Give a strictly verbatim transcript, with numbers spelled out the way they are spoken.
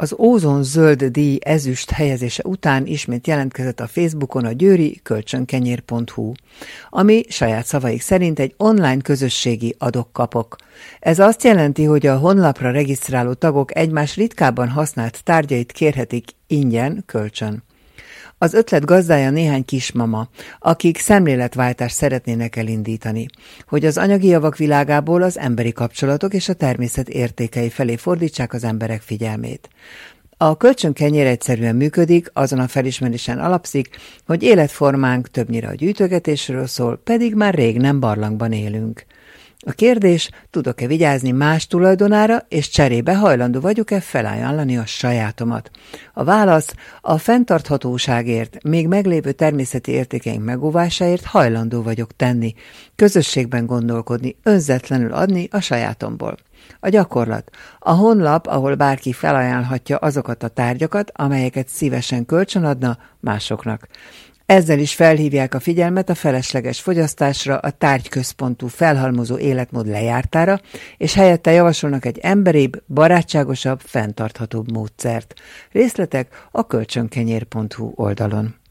Az Ózon Zöld díj ezüst helyezése után ismét jelentkezett a Facebookon a győri kölcsönkenyér pont hu, ami saját szavaik szerint egy online közösségi adok-kapok. Ez azt jelenti, hogy a honlapra regisztráló tagok egymás ritkábban használt tárgyait kérhetik ingyen kölcsön. Az ötlet gazdája néhány kismama, akik szemléletváltást szeretnének elindítani, hogy az anyagi javak világából az emberi kapcsolatok és a természet értékei felé fordítsák az emberek figyelmét. A kölcsönkenyér egyszerűen működik, azon a felismerésen alapszik, hogy életformánk többnyire a gyűjtögetésről szól, pedig már rég nem barlangban élünk. A kérdés, tudok-e vigyázni más tulajdonára, és cserébe hajlandó vagyok-e felajánlani a sajátomat? A válasz, a fenntarthatóságért, még meglévő természeti értékeink megóvásáért hajlandó vagyok tenni, közösségben gondolkodni, önzetlenül adni a sajátomból. A gyakorlat. A honlap, ahol bárki felajánlhatja azokat a tárgyakat, amelyeket szívesen kölcsönadna másoknak. Ezzel is felhívják a figyelmet a felesleges fogyasztásra, a tárgyközpontú felhalmozó életmód lejártára, és helyette javasolnak egy emberibb, barátságosabb, fenntarthatóbb módszert. Részletek a kölcsönkenyér pont hu oldalon.